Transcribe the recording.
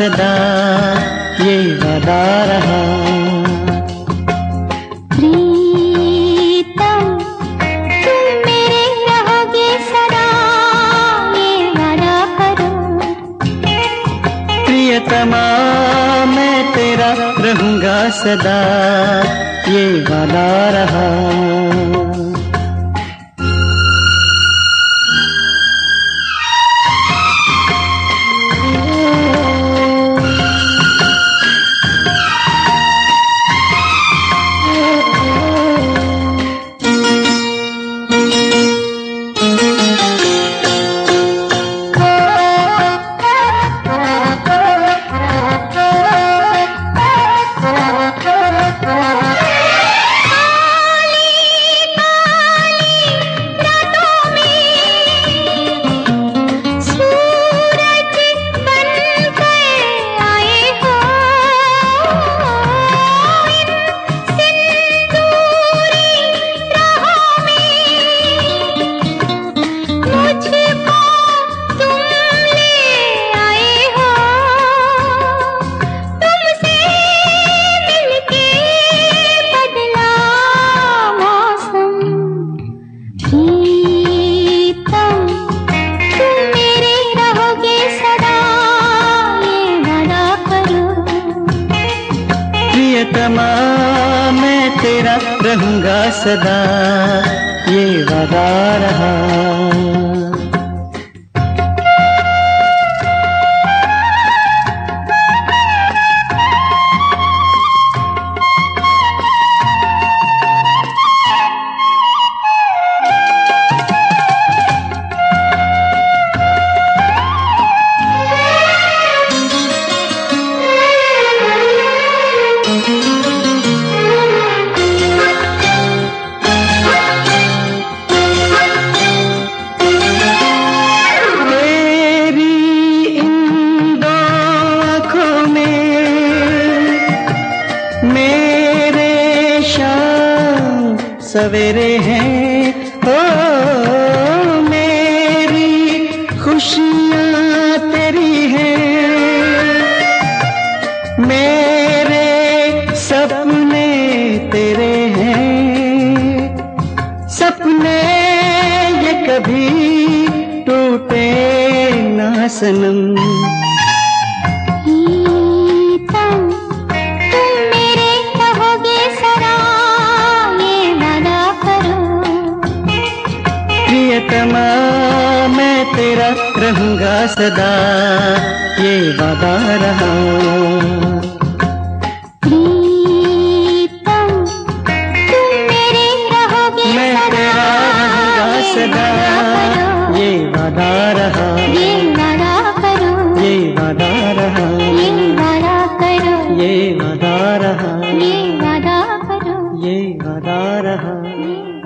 सदा, ये वादा रहा। प्रीतम तुम मेरे रहोगे सदा, ये वादा करो। प्रियतमा मैं तेरा रहूंगा सदा, ये वादा रहा। प्रियतमा मैं तेरा रहूंगा सदा, ये वादा रहा। मेरे शाम सवेरे हैं, ओ मेरी खुशियाँ तेरी हैं, मेरे सपने तेरे हैं, सपने ये कभी टूटे ना सनम। प्रियतमा मैं तेरा रहूंगा सदा, ये वादा रहा। प्रीतम तुम मेरे रहोगे मैं तेरा रहूंगा सदा, ये वादा रहा। ये वादा करो, ये वादा रहा। ये वादा करो, ये वादा रहा। ये वादा करो, ये वादा रहा।